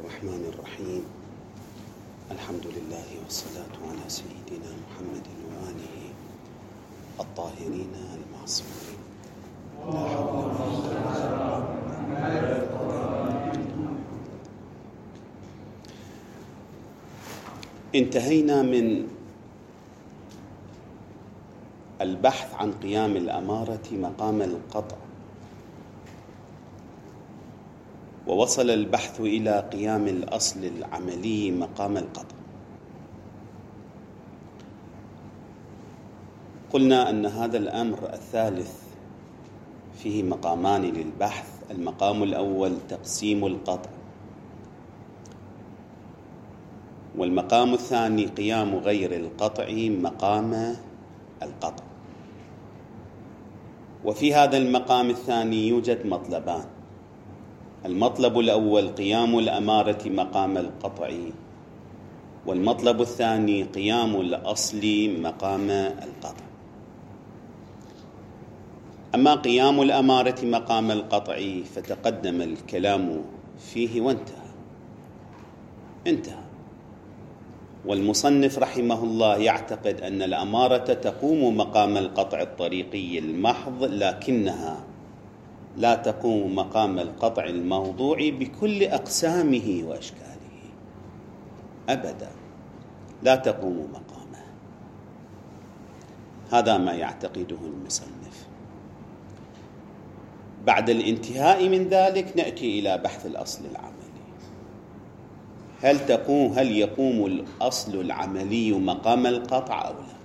الرحمن الرحيم. الحمد لله والصلاة على سيدنا محمد وآله الطاهرين المعصومين. لا حول ولا قوة. انتهينا من البحث عن قيام الأمارة مقام القطع، ووصل البحث إلى قيام الأصل العملي مقام القطع. قلنا أن هذا الأمر الثالث فيه مقامان للبحث. المقام الأول تقسيم القطع، والمقام الثاني قيام غير القطع مقام القطع. وفي هذا المقام الثاني يوجد مطلبان: المطلب الأول قيام الأمارة مقام القطع، والمطلب الثاني قيام الأصل مقام القطع. أما قيام الأمارة مقام القطع فتقدم الكلام فيه وانتهى. والمصنف رحمه الله يعتقد أن الأمارة تقوم مقام القطع الطريقي المحض، لكنها لا تقوم مقام القطع الموضوعي بكل أقسامه وأشكاله، أبدا لا تقوم مقامه. هذا ما يعتقده المصنف. بعد الانتهاء من ذلك نأتي إلى بحث الأصل العملي. هل يقوم الأصل العملي مقام القطع أو لا؟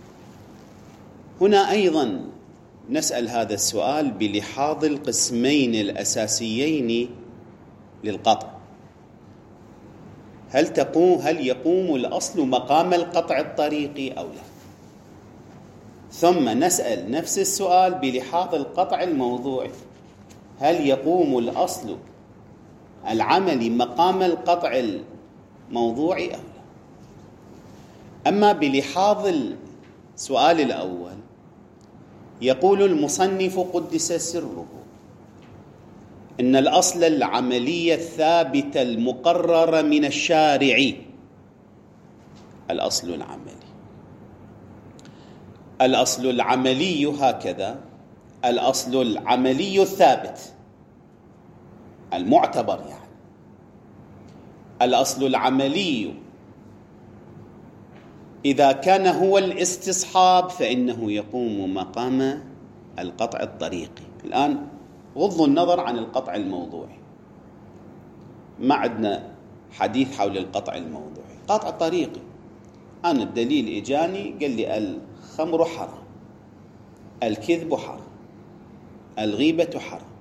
هنا أيضا نسأل هذا السؤال بلحاظ القسمين الأساسيين للقطع. هل يقوم الأصل مقام القطع الطريقي أو لا؟ ثم نسأل نفس السؤال بلحاظ القطع الموضوعي: هل يقوم الأصل العملي مقام القطع الموضوعي أو لا؟ أما بلحاظ السؤال الأول، يقول المصنف قدس سره إن الأصل العملي الثابت المقرر من الشارع، الأصل العملي هكذا: الأصل العملي الثابت المعتبر، يعني الأصل العملي إذا كان هو الاستصحاب فإنه يقوم مقام القطع الطريقي. الآن غض النظر عن القطع الموضوعي، ما عندنا حديث حول القطع الموضوعي. قطع طريقي، أنا الدليل إجاني قال لي الخمر حرام، الكذب حرام، الغيبة حرام،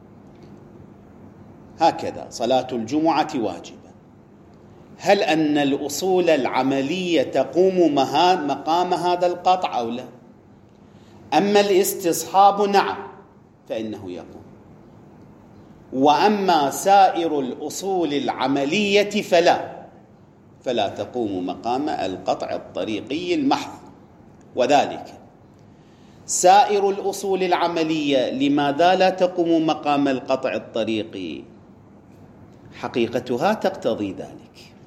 هكذا صلاة الجمعة واجبة. هل أن الأصول العملية تقوم مقام هذا القطع أو لا؟ أما الاستصحاب نعم فإنه يقوم، وأما سائر الأصول العملية فلا تقوم مقام القطع الطريقي المحض. وذلك سائر الأصول العملية لماذا لا تقوم مقام القطع الطريقي؟ حقيقتها تقتضي ذلك.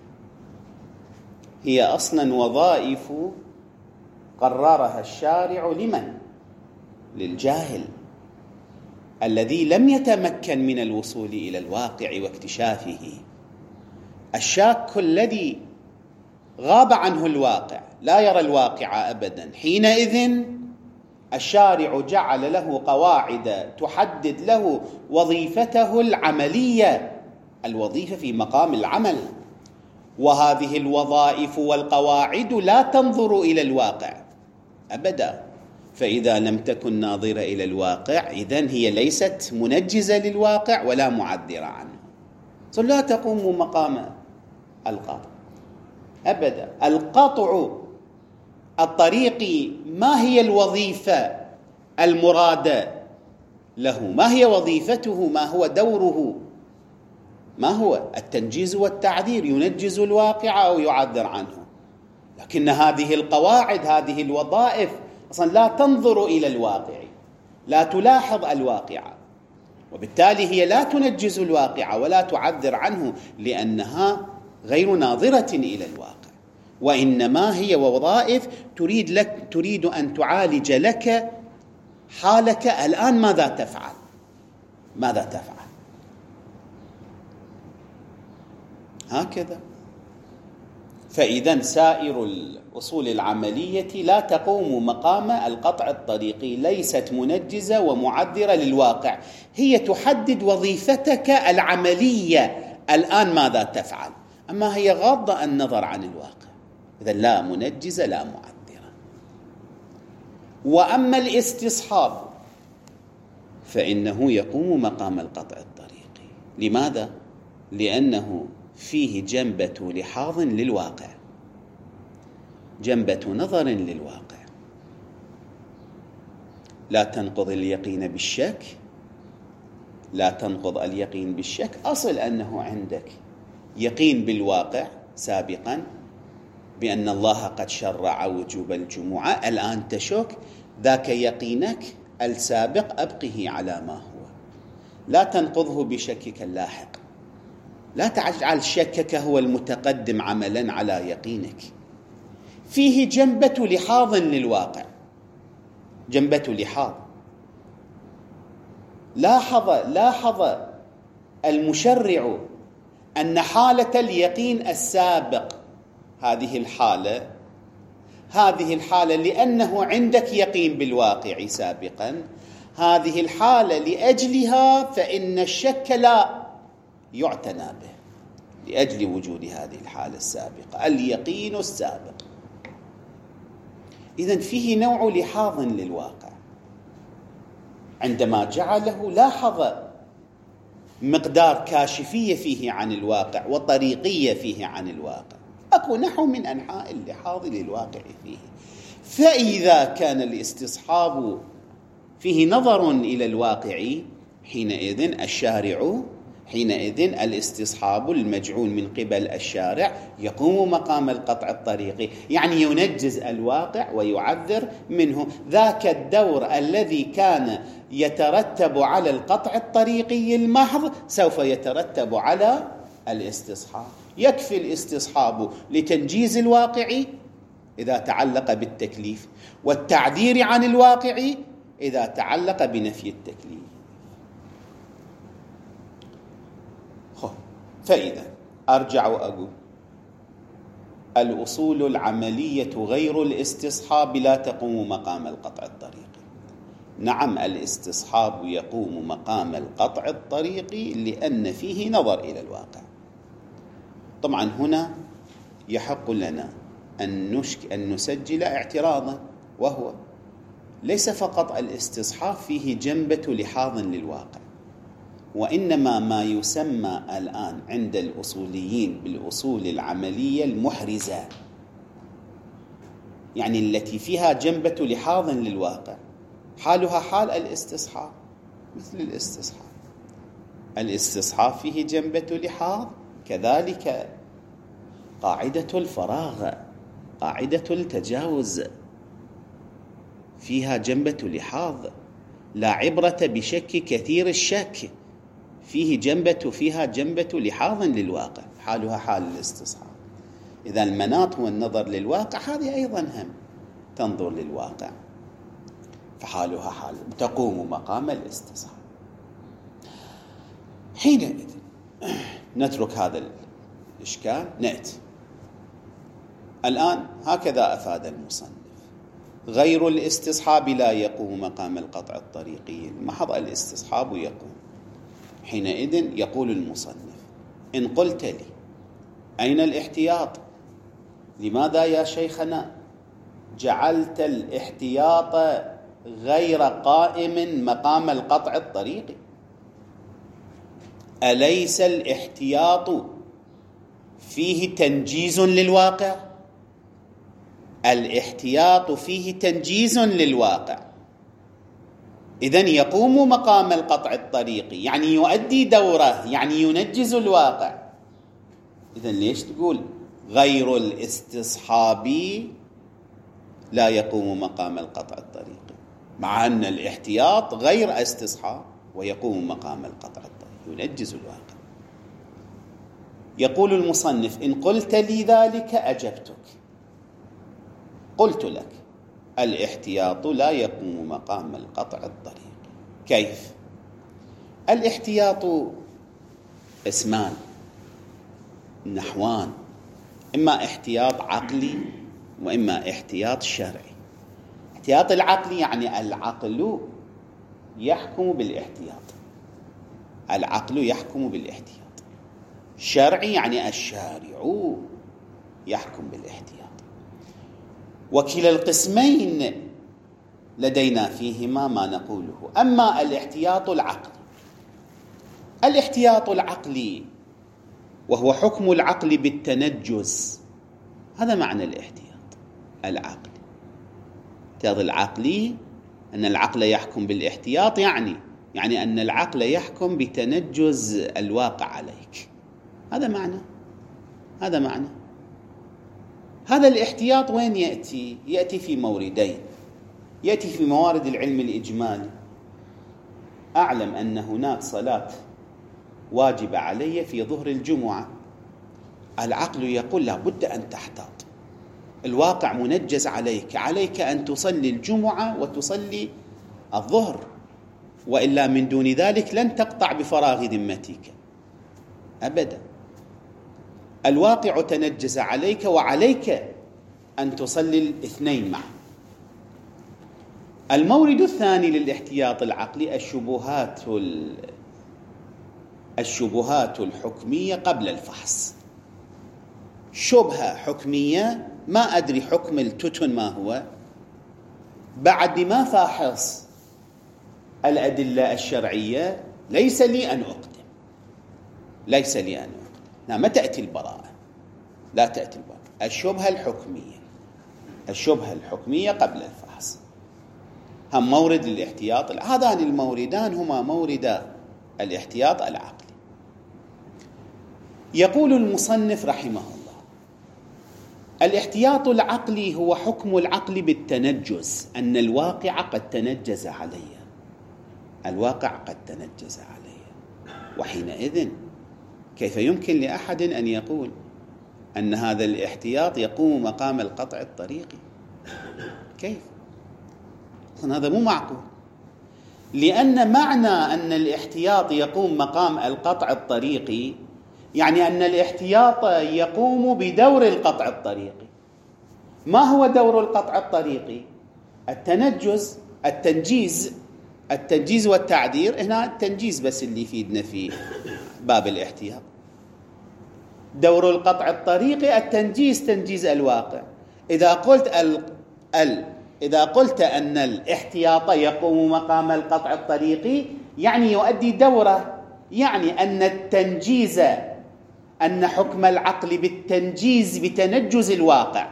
هي أصلا وظائف قررها الشارع لمن؟ للجاهل الذي لم يتمكن من الوصول إلى الواقع واكتشافه. الشاك الذي غاب عنه الواقع، لا يرى الواقع أبدا، حينئذ الشارع جعل له قواعد تحدد له وظيفته العملية، الوظيفة في مقام العمل. وهذه الوظائف والقواعد لا تنظر إلى الواقع أبدا، فإذا لم تكن ناظرة إلى الواقع إذن هي ليست منجزة للواقع ولا معذرة عنه، لا تقوم مقام القطع أبدا. القطع الطريقي ما هي الوظيفة المرادة له؟ ما هي وظيفته؟ ما هو دوره؟ ما هو؟ التنجيز والتعذير، ينجز الواقع أو يعذر عنه. لكن هذه القواعد، هذه الوظائف أصلا لا تنظر إلى الواقع، لا تلاحظ الواقع، وبالتالي هي لا تنجز الواقع ولا تعذر عنه، لأنها غير ناظرة إلى الواقع، وإنما هي وظائف تريد أن تعالج لك حالك الآن. ماذا تفعل؟ ماذا تفعل؟ هكذا. فإذا سائر الأصول العملية لا تقوم مقام القطع الطريقي، ليست منجزة ومعذرة للواقع، هي تحدد وظيفتك العملية الآن ماذا تفعل، أما هي غاضة النظر عن الواقع. إذا لا منجزة لا معذرة. وأما الاستصحاب فإنه يقوم مقام القطع الطريقي. لماذا؟ لأنه فيه جنبة لحاظ للواقع، جنبة نظر للواقع، لا تنقض اليقين بالشك، لا تنقض اليقين بالشك. أصل أنه عندك يقين بالواقع سابقا بأن الله قد شرع وجوب الجمعة، الآن تشك، ذاك يقينك السابق أبقه على ما هو، لا تنقضه بشكك اللاحق، لا تجعل شكك هو المتقدم عملا على يقينك. فيه جنبة لحاظ للواقع، جنبة لحاظ. لاحظ المشرع أن حالة اليقين السابق، هذه الحالة لأنه عندك يقين بالواقع سابقا، هذه الحالة لأجلها فإن الشك لا يعتنى به، لأجل وجود هذه الحالة السابقة، اليقين السابق. إذن فيه نوع لحاظ للواقع. عندما جعله لاحظ مقدار كاشفية فيه عن الواقع وطريقية فيه عن الواقع، أكو نحو من أنحاء اللحاظ للواقع فيه. فإذا كان الاستصحاب فيه نظر إلى الواقع، حينئذ الاستصحاب المجعول من قبل الشارع يقوم مقام القطع الطريقي، يعني ينجز الواقع ويعذر منه. ذاك الدور الذي كان يترتب على القطع الطريقي المحض سوف يترتب على الاستصحاب. يكفي الاستصحاب لتنجيز الواقع إذا تعلق بالتكليف، والتعذير عن الواقع إذا تعلق بنفي التكليف. فإذا أرجع وأقول الأصول العملية غير الاستصحاب لا تقوم مقام القطع الطريقي. نعم، الاستصحاب يقوم مقام القطع الطريقي لأن فيه نظر إلى الواقع. طبعا هنا يحق لنا أن نسجل اعتراضا، وهو ليس فقط الاستصحاب فيه جنبة لحاظ للواقع، وإنما ما يسمى الآن عند الأصوليين بالأصول العملية المحرزة، يعني التي فيها جنبة لحاظ للواقع، حالها حال الاستصحاب. مثل الاستصحاب فيه جنبة لحاظ، كذلك قاعدة الفراغ، قاعدة التجاوز فيها جنبة لحاظ. لا عبرة بشك كثير الشك، فيها جنبة لحاظ للواقع، حالها حال الاستصحاب. إذا المناط هو النظر للواقع، هذه أيضا هم تنظر للواقع، فحالها حال تقوم مقام الاستصحاب. حينئذ نترك هذا الإشكال، نأتي الآن. هكذا أفاد المصنف: غير الاستصحاب لا يقوم مقام القطع الطريقي المحض، الاستصحاب يقوم. حينئذ يقول المصنف: إن قلت لي أين الاحتياط؟ لماذا يا شيخنا جعلت الاحتياط غير قائم مقام القطع الطريقي؟ أليس الاحتياط فيه تنجيز للواقع؟ الاحتياط فيه تنجيز للواقع، إذن يقوم مقام القطع الطريقي، يعني يؤدي دوره، يعني ينجز الواقع. إذن ليش تقول غير الاستصحاب لا يقوم مقام القطع الطريقي، مع أن الاحتياط غير استصحاب؟ ويقوم مقام القطع الطريقي، ينجز الواقع. يقول المصنف: إن قلت لي ذلك أجبتك. قلت لك: الاحتياط لا يقوم مقام القطع الطريقي. كيف؟ الاحتياط اسمان نحوان، إما احتياط عقلي وإما احتياط شرعي. احتياط العقلي يعني العقل يحكم بالاحتياط، العقل يحكم بالاحتياط. شرعي يعني الشارع يحكم بالاحتياط. وكلا القسمين لدينا فيهما ما نقوله. أما الاحتياط العقلي، الاحتياط العقلي وهو حكم العقل بالتنجز، هذا معنى الاحتياط العقلي. الاحتياط العقلي أن العقل يحكم بالاحتياط، يعني أن العقل يحكم بتنجز الواقع عليك. هذا معنى. هذا الاحتياط وين يأتي؟ يأتي في موردين. يأتي في موارد العلم الإجمالي. أعلم أن هناك صلاة واجب علي في ظهر الجمعة، العقل يقول لا بد أن تحتاط، الواقع منجز عليك أن تصلي الجمعة وتصلي الظهر، وإلا من دون ذلك لن تقطع بفراغ ذمتك أبدا. الواقع تنجز عليك وعليك أن تصلي الاثنين معا. المورد الثاني للاحتياط العقلي الشبهات الحكمية قبل الفحص. شبهة حكمية ما أدري حكم التتن ما هو، بعد ما فاحص الأدلة الشرعية ليس لي أن أقدم. ما تأتي البراءة، لا تأتي البراءة. الشبهة الحكمية قبل الفحص هم مورد الاحتياط. هذان الموردان هما مورد الاحتياط العقلي. يقول المصنف رحمه الله: الاحتياط العقلي هو حكم العقل بالتنجز، أن الواقع قد تنجز علي، وحينئذ كيف يمكن لأحد أن يقول أن هذا الاحتياط يقوم مقام القطع الطريقي؟ كيف؟ هذا مو معقول، لأن معنى أن الاحتياط يقوم مقام القطع الطريقي يعني أن الاحتياط يقوم بدور القطع الطريقي. ما هو دور القطع الطريقي؟ التنجيز والتعدير. هنا التنجيز بس اللي يفيدنا في باب الاحتياط. دور القطع الطريقي التنجيز، تنجيز الواقع. إذا قلت أن الاحتياط يقوم مقام القطع الطريقي يعني يؤدي دوره، يعني أن التنجيز، أن حكم العقل بالتنجيز بتنجز الواقع،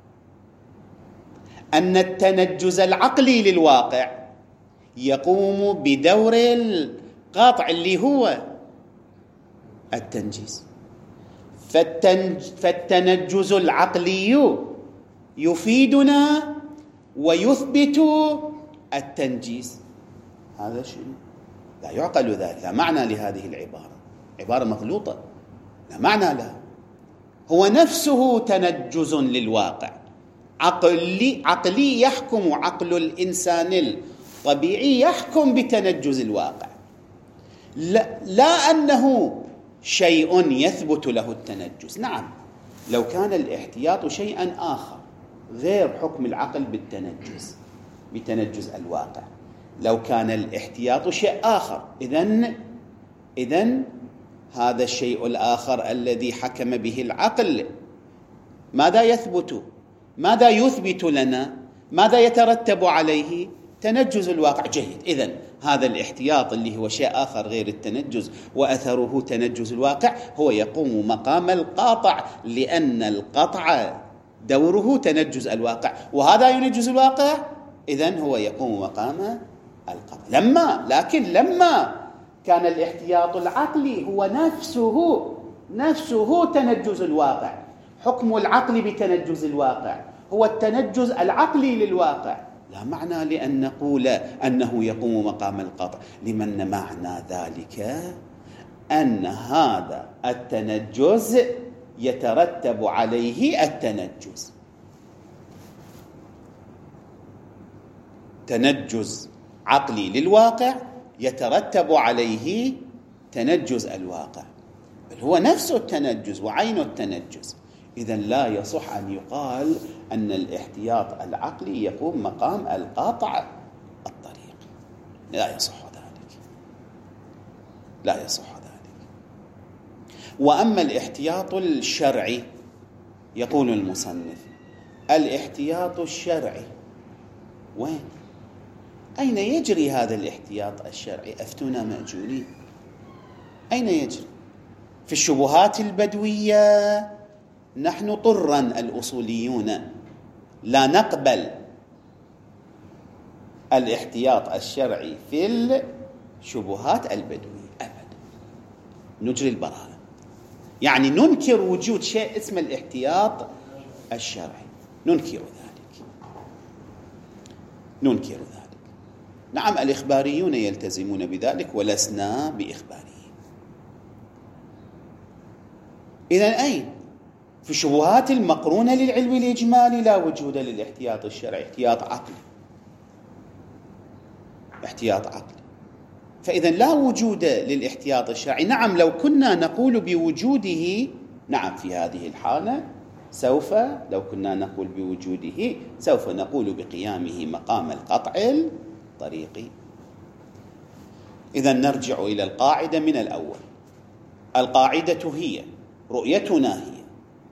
أن التنجز العقلي للواقع يقوم بدور القطع اللي هو التنجيز. فالتنجز العقلي يفيدنا ويثبت التنجيز. هذا شيء لا يعقل ذلك، لا معنى لهذه العبارة، عبارة مغلوطة لا معنى لها. هو نفسه تنجز للواقع، عقلي يحكم، عقل الإنسان الطبيعي يحكم بتنجز الواقع، لا أنه شيء يثبت له التنجز. نعم، لو كان الاحتياط شيئا آخر غير حكم العقل بتنجز الواقع، لو كان الاحتياط شيء آخر، إذن هذا الشيء الآخر الذي حكم به العقل ماذا يثبت لنا؟ ماذا يترتب عليه؟ تنجز الواقع. جيد، إذن هذا الاحتياط اللي هو شيء آخر غير التنجز وأثره تنجز الواقع هو يقوم مقام القاطع، لأن القطع دوره تنجز الواقع، وهذا ينجز الواقع، إذن هو يقوم مقام القطع. لما كان الاحتياط العقلي هو نفسه تنجز الواقع، حكم العقل بتنجز الواقع هو التنجز العقلي للواقع، لا معنى لأن نقول أنه يقوم مقام القطع، لمن معنى ذلك أن هذا التنجز يترتب عليه التنجز، تنجز عقلي للواقع يترتب عليه تنجز الواقع، بل هو نفسه التنجز وعين التنجز. إذن لا يصح أن يقال أن الاحتياط العقلي يقوم مقام القطع الطريقي، لا يصح ذلك، لا يصح ذلك. وأما الاحتياط الشرعي، يقول المصنف الاحتياط الشرعي وين؟ أين يجري هذا الاحتياط الشرعي؟ أفتونا مأجورين. أين يجري؟ في الشبهات البدوية نحن طرا الأصوليون لا نقبل الاحتياط الشرعي في الشبهات البدوية أبدا، نجري البراءة، يعني ننكر وجود شيء اسمه الاحتياط الشرعي، ننكر ذلك، ننكر ذلك. نعم الإخباريون يلتزمون بذلك ولسنا بإخباريين. إذن أين؟ في الشبهات المقرونة للعلم الإجمالي لا وجود للاحتياط الشرعي، احتياط عقلي، احتياط عقلي. فإذا لا وجود للاحتياط الشرعي. نعم لو كنا نقول بوجوده، نعم في هذه الحالة سوف، لو كنا نقول بوجوده سوف نقول بقيامه مقام القطع الطريقي. إذا نرجع إلى القاعدة من الأول. القاعدة هي، رؤيتنا هي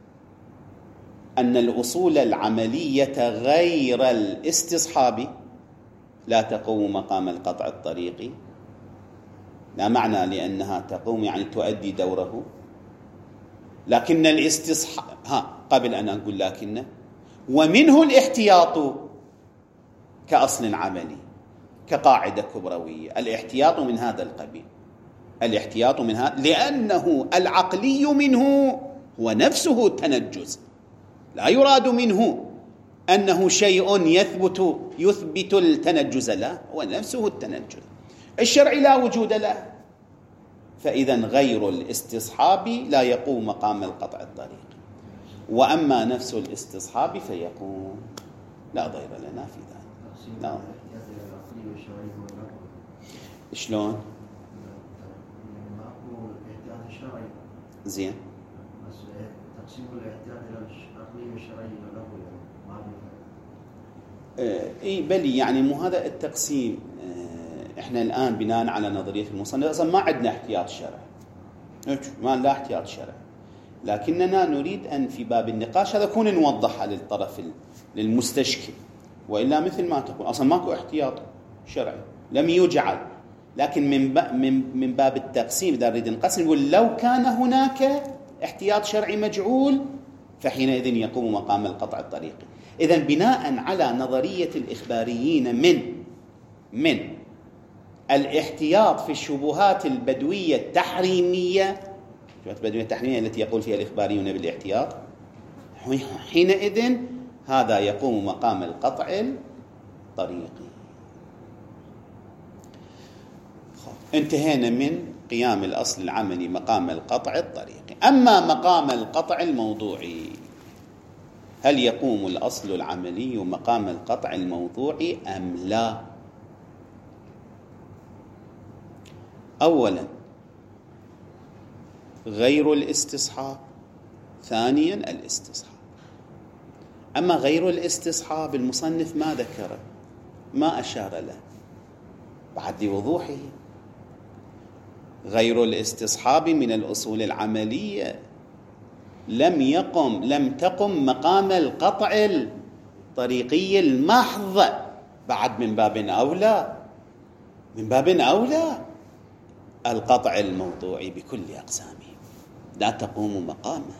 أن الأصول العملية غير الاستصحاب لا تقوم مقام القطع الطريقي. لا معنى لأنها تقوم يعني تؤدي دوره، لكن الاستصحاب قبل أن أقول لكن، ومنه الاحتياط كأصل عملي، كقاعدة كبروية. الاحتياط من هذا القبيل، الاحتياط من هذا، لأنه العقلي منه هو نفسه التنجز، لا يراد منه أنه شيء يثبت التنجز، لا، هو نفسه التنجز. الشرع لا وجود له، فإذا غير الاستصحاب لا يقوم مقام القطع الطريقي، وأما نفس الاستصحاب فيقوم. لا ضير لنا في ذلك. لا. شلون؟ زين. تقسيم الاحتياط الى العقلي والشرعي له اي بلي، يعني مو هذا التقسيم. احنا الان بناء على نظريه المصنف اصلا ما عندنا احتياط شرعي، ما لا احتياط شرعي، لكننا نريد ان في باب النقاش هذا كون نوضحها للطرف للمستشكل، والا مثل ما تقول اصلا ماكو احتياط شرعي لم يجعل. لكن من باب التقسيم اذا نريد نقسم نقول لو كان هناك احتياط شرعي مجعول فحينئذ يقوم مقام القطع الطريقي. إذن بناء على نظرية الإخباريين من الاحتياط في الشبهات البدوية التحريمية، الشبهات البدوية التحريمية التي يقول فيها الإخباريون بالاحتياط، حينئذ هذا يقوم مقام القطع الطريقي. انتهينا من قيام الأصل العملي مقام القطع الطريقي. أما مقام القطع الموضوعي، هل يقوم الأصل العملي مقام القطع الموضوعي أم لا؟ أولا غير الاستصحاب، ثانيا الاستصحاب. أما غير الاستصحاب المصنف ما ذكره، ما أشار له بعد لوضوحه. غير الاستصحاب من الأصول العملية لم تقم مقام القطع الطريقي المحض، بعد من باب أولى القطع الموضوعي بكل أقسامه لا تقوم مقامه.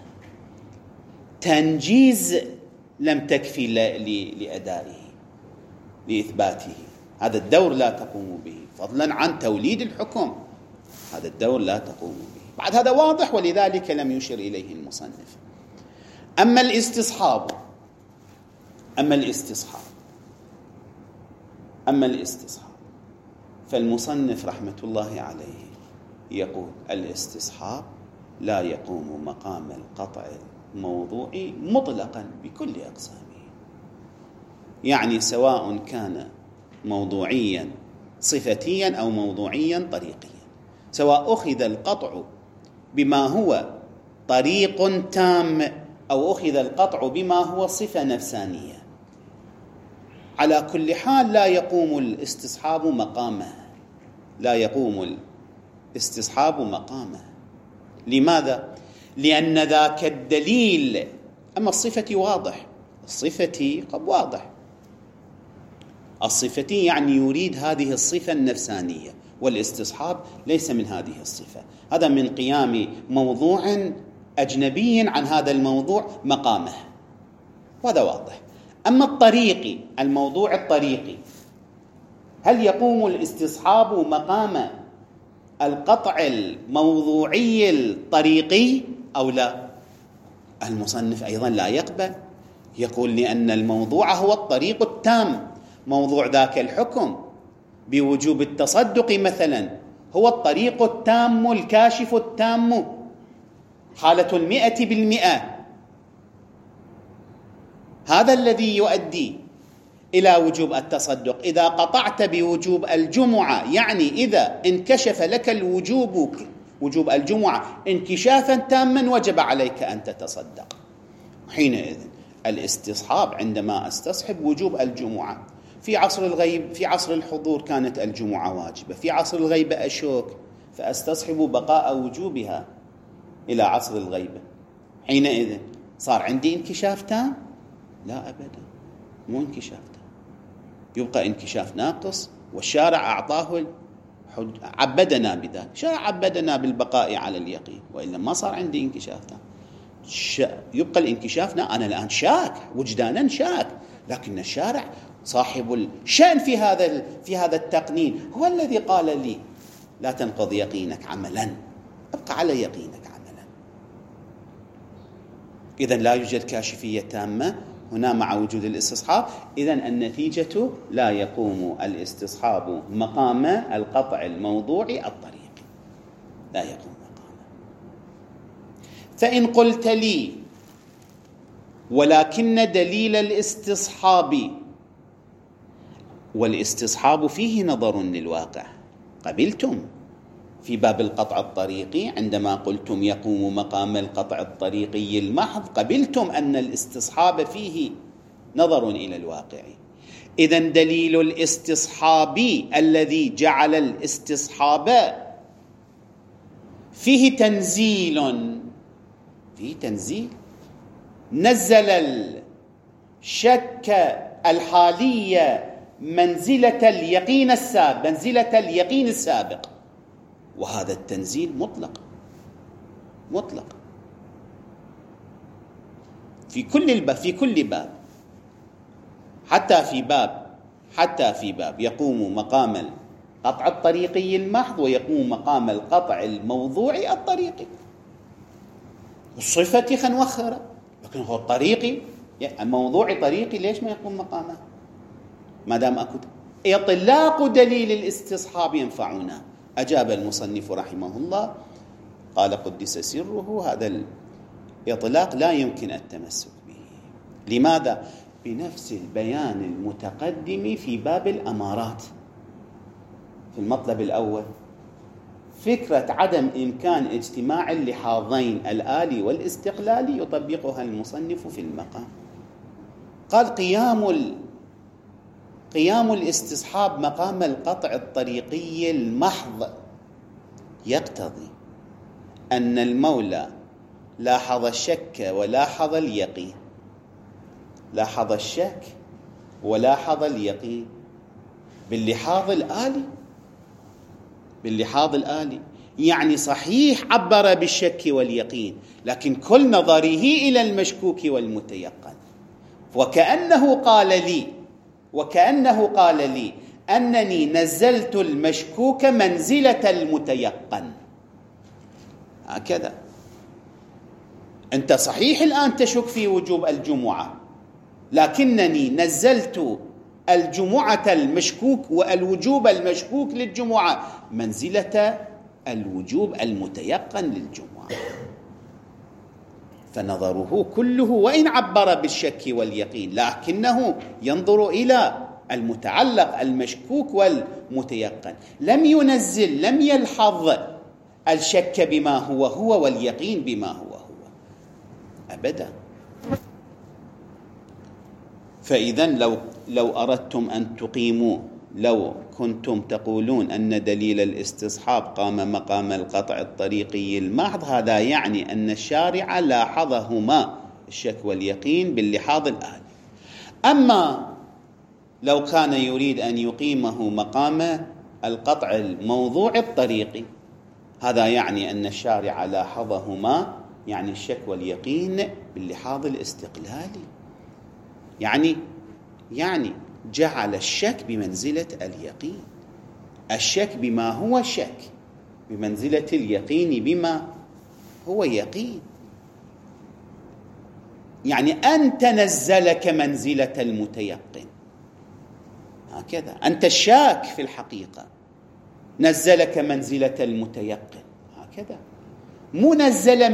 تنجيز لم تكفي لأدائه لإثباته، هذا الدور لا تقوم به، فضلا عن توليد الحكم، هذا الدور لا تقوم به. بعد هذا واضح، ولذلك لم يشر إليه المصنف. أما الاستصحاب أما الاستصحاب فالمصنف رحمة الله عليه يقول الاستصحاب لا يقوم مقام القطع الموضوعي مطلقا بكل أقسامه، يعني سواء كان موضوعيا صفتيا أو موضوعيا طريقيا، سواء أخذ القطع بما هو طريق تام أو أخذ القطع بما هو صفة نفسانية، على كل حال لا يقوم الاستصحاب مقامه، لا يقوم الاستصحاب مقامه. لماذا؟ لأن ذاك الدليل، أما الصفة واضح، الصفة قد واضح، الصفة يعني يريد هذه الصفة النفسانية، والاستصحاب ليس من هذه الصفة، هذا من قيام موضوع أجنبي عن هذا الموضوع مقامه، وهذا واضح. أما الطريقي، الموضوع الطريقي، هل يقوم الاستصحاب مقام القطع الموضوعي الطريقي أو لا؟ المصنف أيضا لا يقبل، يقول لأن الموضوع هو الطريق التام، موضوع ذاك الحكم بوجوب التصدق مثلا هو الطريق التام الكاشف التام، حالة 100%، هذا الذي يؤدي إلى وجوب التصدق. إذا قطعت بوجوب الجمعة، يعني إذا انكشف لك وجوب الجمعة انكشافا تاما، وجب عليك أن تتصدق. حينئذ الاستصحاب عندما استصحب وجوب الجمعة في عصر الغيب، في عصر الحضور كانت الجمعة واجبة، في عصر الغيبة أشك، فاستصحب بقاء وجوبها إلى عصر الغيبة، حينئذ صار عندي انكشاف تام؟ لا أبدا، مو انكشاف تام، يبقى انكشاف ناقص، والشارع أعطاه عبدنا بذلك، شارع عبدنا بالبقاء على اليقين، وإلا ما صار عندي انكشاف تام. يبقى الانكشاف أنا الآن شاك، وجدانا شاك، لكن الشارع صاحب الشأن في هذا التقنين هو الذي قال لي لا تنقض يقينك عملا، ابقى على يقينك عملا. إذن لا يوجد كاشفية تامة هنا مع وجود الاستصحاب. إذن النتيجة لا يقوم الاستصحاب مقام القطع الموضوعي الطريقي، لا يقوم مقامه. فإن قلت لي ولكن دليل الاستصحاب، والاستصحاب فيه نظر للواقع، قبلتم في باب القطع الطريقي عندما قلتم يقوم مقام القطع الطريقي المحض، قبلتم أن الاستصحاب فيه نظر إلى الواقع. إذن دليل الاستصحاب الذي جعل الاستصحاب فيه تنزيل، نزل الشك الحالية منزلة اليقين السابق، وهذا التنزيل مطلق في كل باب، حتى في باب يقوم مقام القطع الطريقي المحض ويقوم مقام القطع الموضوعي الطريقي. الصفة خنوخرة، لكن هو الطريقي الموضوعي طريقي، ليش ما يقوم مقامه؟ ما دام أكو إطلاق دليل الاستصحاب ينفعنا. أجاب المصنف رحمه الله قال قدس سره هذا الإطلاق لا يمكن التمسك به. لماذا؟ بنفس البيان المتقدم في باب الأمارات في المطلب الأول، فكرة عدم إمكان اجتماع اللحاظين الآلي والاستقلالي يطبقها المصنف في المقام. قال قيام الاستصحاب مقام القطع الطريقي المحض يقتضي أن المولى لاحظ الشك ولاحظ اليقين، لاحظ الشك ولاحظ اليقين باللحاظ الآلي، يعني صحيح عبر بالشك واليقين، لكن كل نظره إلى المشكوك والمتيقن، وكأنه قال لي أنني نزلت المشكوك منزلة المتيقن. هكذا أنت صحيح الآن تشك في وجوب الجمعة، لكنني نزلت الجمعة المشكوك والوجوب المشكوك للجمعة منزلة الوجوب المتيقن للجمعة. فنظره كله وإن عبر بالشك واليقين لكنه ينظر إلى المتعلق المشكوك والمتيقن، لم ينزل، لم يلحظ الشك بما هو واليقين بما هو أبدا. فإذا لو أردتم أن تقيموا، لو كنتم تقولون أن دليل الاستصحاب قام مقام القطع الطريقي المحض، هذا يعني أن الشارع لاحظهما الشك واليقين باللحاظ الآلي. أما لو كان يريد أن يقيمه مقام القطع الموضوع الطريقي، هذا يعني أن الشارع لاحظهما، يعني الشك واليقين باللحاظ الاستقلالي، يعني جعل الشك بمنزلة اليقين، الشك بما هو شك بمنزلة اليقين بما هو يقين. يعني أنت نزلك منزلة المتيقن، هكذا أنت الشاك في الحقيقة نزلك منزلة المتيقن، هكذا مو نزل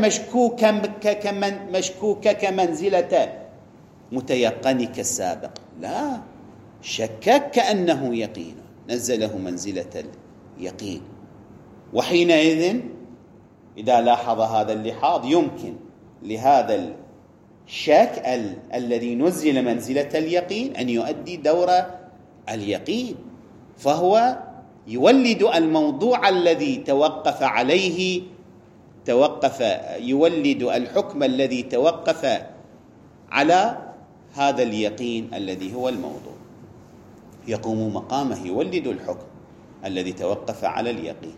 مشكوكا كمنزلة متيقنك السابق، لا، شكك كأنه يقين، نزله منزلة اليقين. وحينئذ إذا لاحظ هذا اللحاظ يمكن لهذا الشك الذي نزل منزلة اليقين أن يؤدي دور اليقين، فهو يولد الموضوع الذي توقف عليه، يولد الحكم الذي توقف على هذا اليقين الذي هو الموضوع، يقوم مقامه، يولد الحكم الذي توقف على اليقين.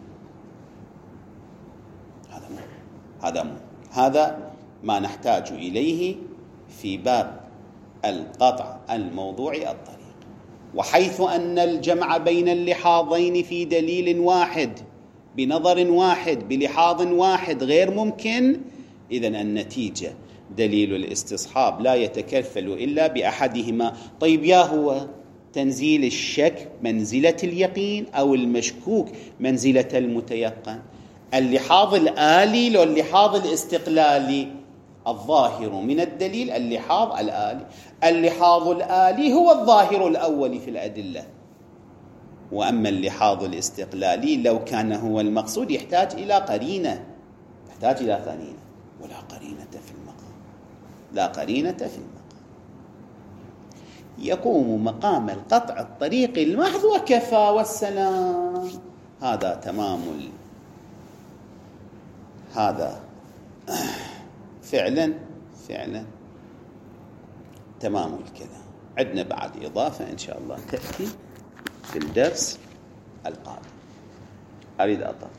هذا ما نحتاج إليه في باب القطع الموضوعي الطريق. وحيث أن الجمع بين اللحاظين في دليل واحد بنظر واحد بلحاظ واحد غير ممكن، إذن النتيجة دليل الاستصحاب لا يتكفل إلا بأحدهما. طيب، يا هو تنزيل الشك منزلة اليقين أو المشكوك منزلة المتيقن؟ اللحاظ الآلي لو اللحاظ الاستقلالي؟ الظاهر من الدليل اللحاظ الآلي. اللحاظ الآلي هو الظاهر الأول في الأدلة، وأما اللحاظ الاستقلالي لو كان هو المقصود يحتاج إلى قرينة، يحتاج إلى قرينة، ولا قرينة في المقام، لا قرينة في المقام. يقوم مقام القطع الطريقي المحض وكفى والسلام. هذا تمام هذا فعلا تمام الكلام. عندنا بعد إضافة إن شاء الله تأتي في الدرس القادم، أريد أطلق.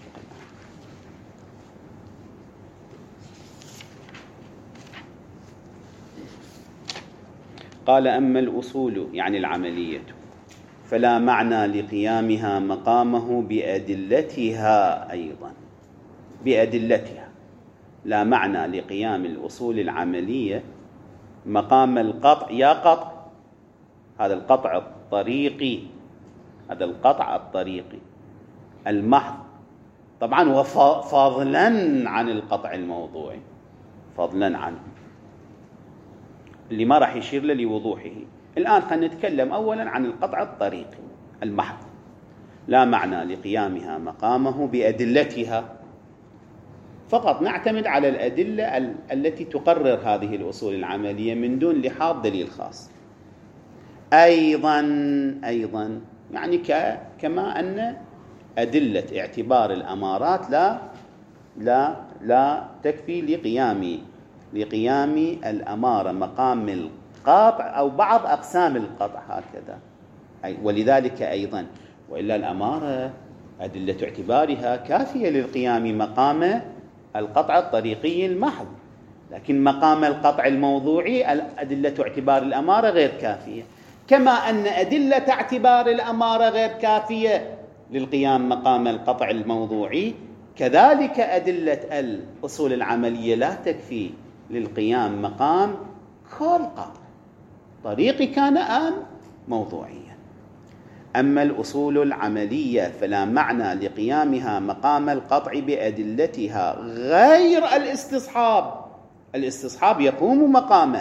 قال: أما الأصول يعني العملية فلا معنى لقيامها مقامه بأدلتها، أيضا بأدلتها، لا معنى لقيام الأصول العملية مقام القطع، يا قطع، هذا القطع الطريقي، هذا القطع الطريقي المحض، طبعا وفضلا عن القطع الموضوعي، فضلا عنه اللي ما راح يشير له لوضوحه. الآن خلينا نتكلم أولا عن القطع الطريقي المحض. لا معنى لقيامها مقامه بأدلتها، فقط نعتمد على الأدلة التي تقرر هذه الأصول العملية من دون لحاظ دليل خاص. أيضا يعني كما أن أدلة اعتبار الأمارات لا تكفي لقيام الأمارة مقام القطع أو بعض أقسام القطع، هكذا. ولذلك أيضا وإلا الأمارة أدلة اعتبارها كافية للقيام مقام القطع الطريقي المحض، لكن مقام القطع الموضوعي أدلة اعتبار الأمارة غير كافية، كما أن أدلة اعتبار الأمارة غير كافية للقيام مقام القطع الموضوعي، كذلك أدلة الأصول العملية لا تكفي للقيام مقام كل قطع طريقي كان موضوعيا. أما الأصول العملية فلا معنى لقيامها مقام القطع بأدلتها غير الاستصحاب. الاستصحاب يقوم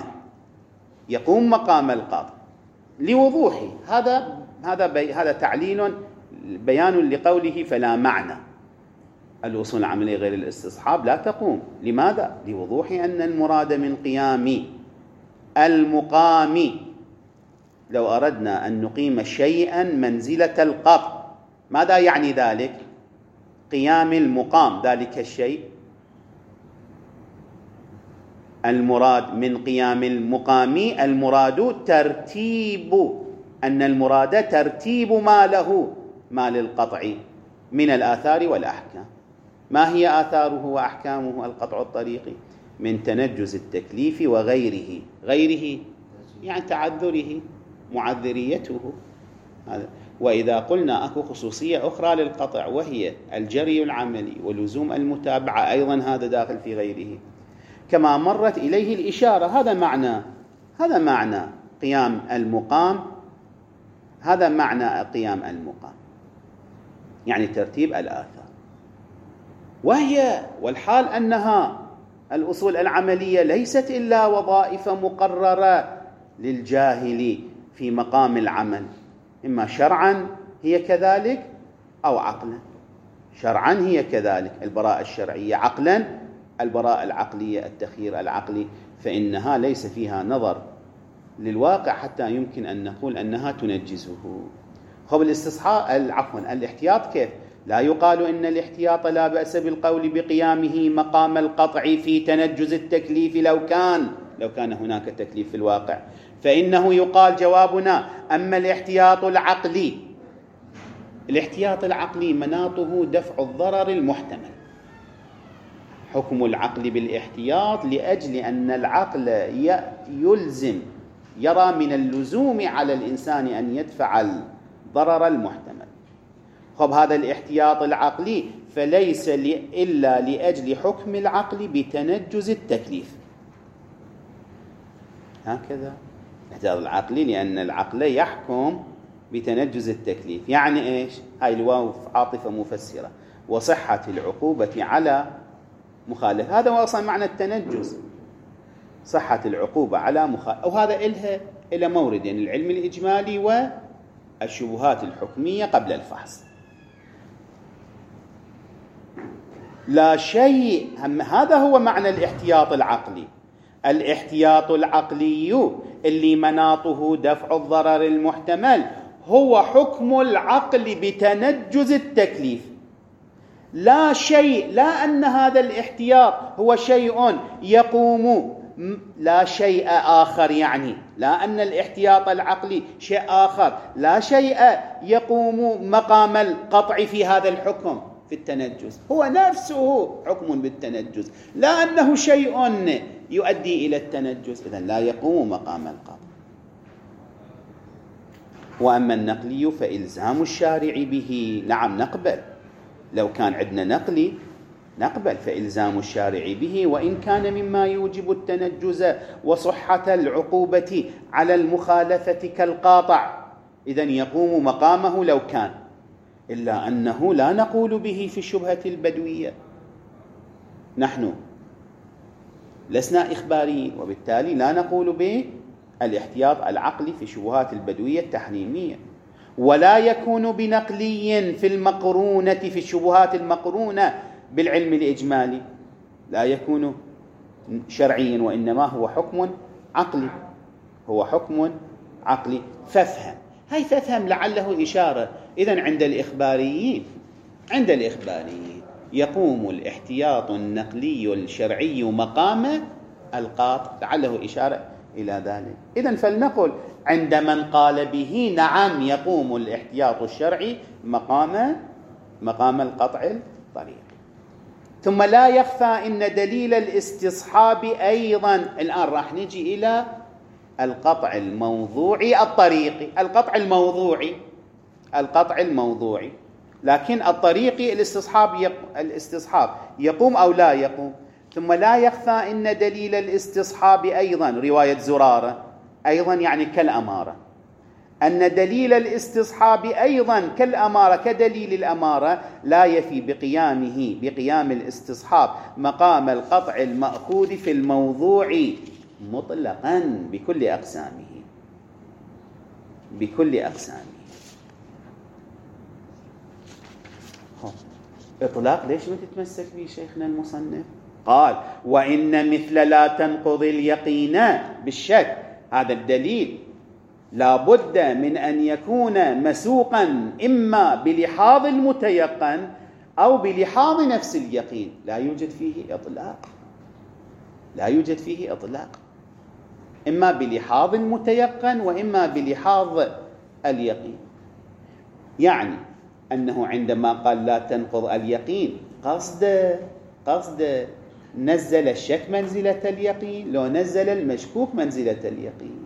مقام القطع لوضوحه. هذا تعليل بيان لقوله فلا معنى. الأصول العملية غير الاستصحاب لا تقوم. لماذا؟ لوضوح أن المراد من قيام المقام، لو أردنا أن نقيم شيئا منزلة القطع، ماذا يعني ذلك؟ قيام المقام ذلك الشيء. المراد من قيام المقام المراد ترتيب، أن المراد ترتيب ما للقطع من الآثار والأحكام. ما هي آثاره وأحكامه القطع الطريقي؟ من تنجز التكليف وغيره. غيره يعني تعذره، معذريته. وإذا قلنا أكو خصوصية أخرى للقطع وهي الجري العملي ولزوم المتابعة، أيضا هذا داخل في غيره كما مرت إليه الإشارة. هذا معنى قيام المقام. هذا معنى قيام المقام، يعني ترتيب الآثار. والحال أنها الأصول العملية ليست إلا وظائف مقررة للجاهل في مقام العمل، إما شرعا هي كذلك أو عقلا. شرعا هي كذلك البراءة الشرعية، عقلا البراءة العقلية، التخيير العقلي، فإنها ليس فيها نظر للواقع حتى يمكن أن نقول أنها تنجزه. الاحتياط كيف؟ لا يقال إن الاحتياط لا بأس بالقول بقيامه مقام القطع في تنجز التكليف لو كان هناك تكليف في الواقع، فإنه يقال جوابنا أما الاحتياط العقلي مناطه دفع الضرر المحتمل. حكم العقل بالاحتياط لأجل أن العقل يرى من اللزوم على الإنسان أن يدفع الضرر المحتمل. هذا الاحتياط العقلي فليس إلا لأجل حكم العقل بتنجز التكليف. هكذا الاحتياط العقلي لأن العقل يحكم بتنجز التكليف. يعني إيش؟ هاي الواو عاطفة مفسرة، وصحة العقوبة على مخالفة. هذا هو أصلا معنى التنجز، صحة العقوبة على مخالفة. وهذا إلى موردين، العلم الإجمالي والشبهات الحكمية قبل الفحص. لا شيء هذا هو معنى الاحتياط العقلي. الاحتياط العقلي اللي مناطه دفع الضرر المحتمل هو حكم العقل بتنجز التكليف. لا أن هذا الاحتياط هو شيء يقوم، لا شيء آخر، يعني لا أن الاحتياط العقلي شيء آخر، لا شيء يقوم مقام القطع في هذا الحكم في التنجز، هو نفسه حكم بالتنجز، لا أنه شيء يؤدي إلى التنجز، إذن لا يقوم مقام القطع. وأما النقلي فإلزام الشارع به، نعم نقبل، لو كان عندنا نقلي نقبل فإلزام الشارع به وإن كان مما يوجب التنجز وصحة العقوبة على المخالفة كالقاطع، إذن يقوم مقامه لو كان، إلا أنه لا نقول به في الشبهة البدوية. نحن لسنا إخباريين، وبالتالي لا نقول به الاحتياط العقلي في الشبهات البدوية التحريمية، ولا يكون بنقلي في المقرونة في الشبهات المقرونة بالعلم الإجمالي، لا يكون شرعيا، وإنما هو حكم عقلي، هو حكم عقلي. فافهم لعله إشارة. إذن عند الإخباريين يقوم الاحتياط النقلي الشرعي مقام القاطع، لعله إشارة إلى ذلك. إذن فلنقل عند من قال به نعم يقوم الاحتياط الشرعي مقام القطع الطريقي. ثم لا يخفى إن دليل الاستصحاب أيضا، الآن راح نجي إلى القطع الموضوعي الطريقي، القطع الموضوعي، لكن الطريقي الاستصحاب يقوم أو لا يقوم. ثم لا يخفى إن دليل الاستصحاب أيضا، رواية زرارة أيضا يعني كالأمارة، أن دليل الاستصحاب أيضا كالأمارة كدليل الأمارة لا يفي بقيام الاستصحاب مقام القطع المأخوذ في الموضوع مطلقا بكل أقسامه. إطلاق ليش ما تتمسك به شيخنا المصنف؟ قال وإن مثل لا تنقضي اليقين بالشك، هذا الدليل لا بد من أن يكون مسوقا إما بلحاظ المتيقن أو بلحاظ نفس اليقين، لا يوجد فيه إطلاق، إما بلحاظ المتيقن وإما بلحاظ اليقين. يعني أنه عندما قال لا تنقض اليقين قصد نزل الشك منزلة اليقين، لو نزل المشكوك منزلة اليقين.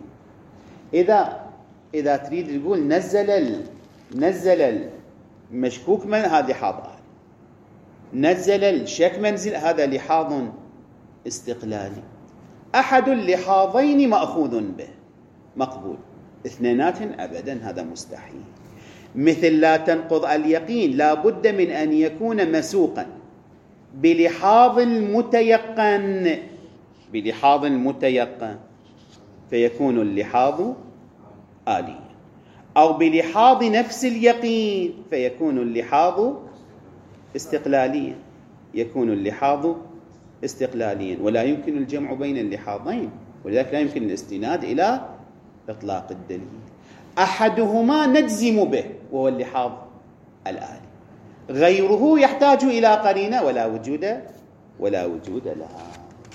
إذا تريد تقول نزل المشكوك من هذا لحاظ نزل الشك منزل، هذا لحاظ استقلالي. أحد اللحاظين مأخوذ به مقبول، اثنينات أبدا هذا مستحيل. مثل لا تنقض اليقين لا بد من أن يكون مسوقا بلحاظ المتيقن فيكون اللحاظ آليا، أو بلحاظ نفس اليقين فيكون اللحاظ استقلاليا، ولا يمكن الجمع بين اللحاظين، ولذلك لا يمكن الاستناد إلى إطلاق الدليل. أحدهما نجزم به وهو اللحاظ الآلي، غيره يحتاج إلى قرينة ولا وجود لها.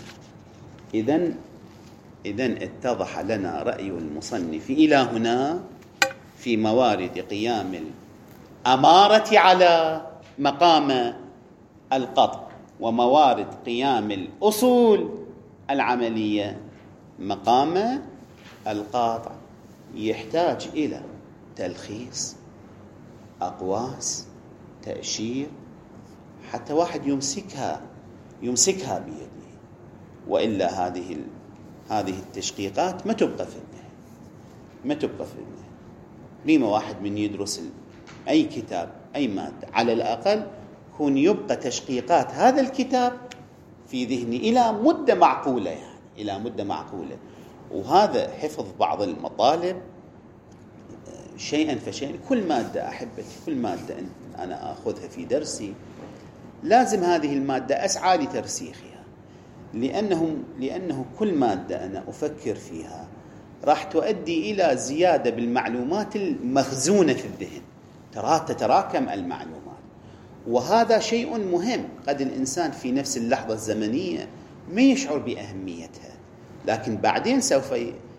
إذن اتضح لنا رأي المصنف إلى هنا في موارد قيام الأمارة على مقام القطع، وموارد قيام الأصول العملية مقام القاطع. يحتاج إلى تلخيص، أقواس، تأشير، حتى واحد يمسكها بيده، وإلا هذه التشقيقات ما تبقى في الذهن. لما واحد من يدرس أي كتاب أي مادة على الأقل يكون يبقى تشقيقات هذا الكتاب في ذهني إلى مدة معقولة، وهذا حفظ بعض المطالب شيئا فشيئا. كل مادة أحبتي، كل مادة أنا أخذها في درسي لازم هذه المادة أسعى لترسيخها، لأنه كل مادة أنا أفكر فيها راح تؤدي إلى زيادة بالمعلومات المخزونة في الذهن، تتراكم المعلومات، وهذا شيء مهم. قد الإنسان في نفس اللحظة الزمنية ما يشعر بأهميتها، لكن بعدين سوف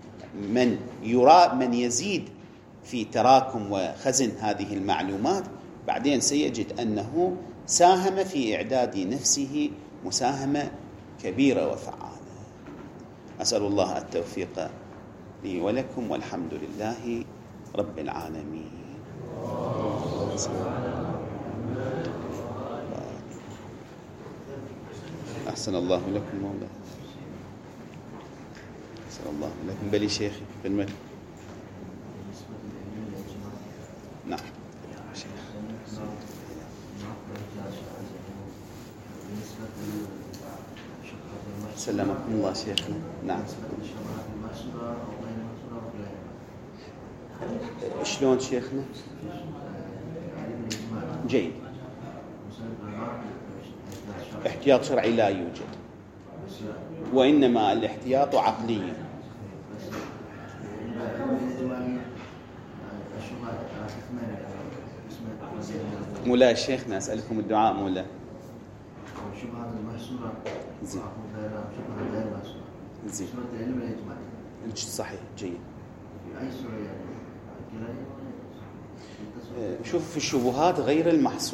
من يزيد في تراكم وخزن هذه المعلومات بعدين سيجد أنه ساهم في إعداد نفسه مساهمة كبيرة وفعالة. أسأل الله التوفيق لي ولكم، والحمد لله رب العالمين. أحسن الله لكم مولاي، أحسن الله لكم. بلي شيخي في المجد. نعم سلمكم الله شيخنا. نعم شلون شيخنا؟ جيد. احتياط شرعي لا يوجد، وإنما الاحتياط عقلي. مولاي شيخنا أسألكم الدعاء مولاي. زين صحيح جيد. شوف في الشبهات غير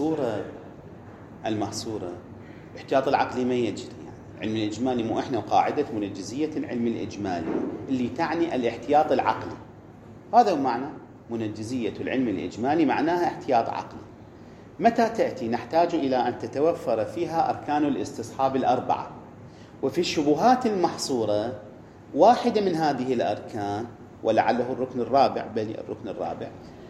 المحصورة احتياط العقلي ما يجري. يعني علم الإجمالي مو إحنا وقاعدة منجزية العلم الإجمالي اللي تعني الاحتياط العقلي، هذا هو معنى منجزية العلم الإجمالي، معناها احتياط عقلي. متى تأتي نحتاج إلى أن تتوفر فيها أركان الاستصحاب الأربعة، وفي الشبهات المحصورة واحدة من هذه الأركان ولعله الركن الرابع، بل الركن الرابع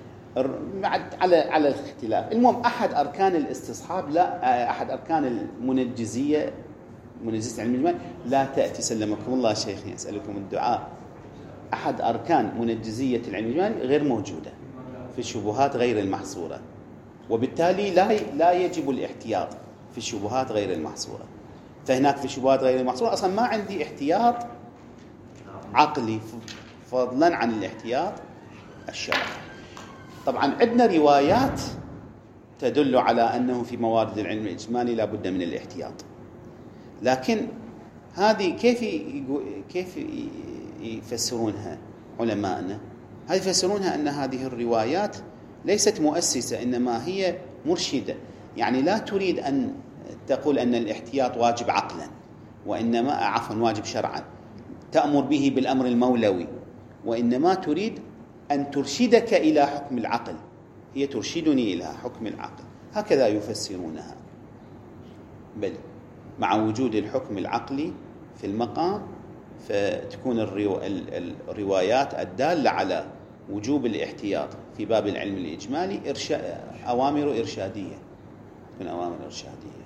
على الاختلاف. المهم أحد أركان الاستصحاب، لا أحد أركان المنجزية، منجزية علم الإجمال، لا تأتي سلمكم الله شيخي أسألكم الدعاء. أحد أركان منجزية العلم الإجمالي غير موجودة في الشبهات غير المحصورة، وبالتالي لا يجب الاحتياط في الشبهات غير المحصورة. فهناك في الشبهات غير المحصورة أصلا ما عندي احتياط عقلي فضلا عن الاحتياط الشرعي. طبعا عندنا روايات تدل على أنه في موارد العلم الإجمالي لا بد من الاحتياط، لكن هذه كيف يفسرونها علماءنا؟ هذه يفسرونها أن هذه الروايات ليست مؤسسة، إنما هي مرشدة. يعني لا تريد أن تقول أن الاحتياط واجب عقلا، وإنما واجب شرعا، تأمر به بالأمر المولوي، وإنما تريد أن ترشدك إلى حكم العقل، هي ترشدني إلى حكم العقل، هكذا يفسرونها. بل مع وجود الحكم العقلي في المقام فتكون الروايات الدالة على وجوب الاحتياط في باب العلم الإجمالي أوامر إرشادية، تكون أوامر إرشادية.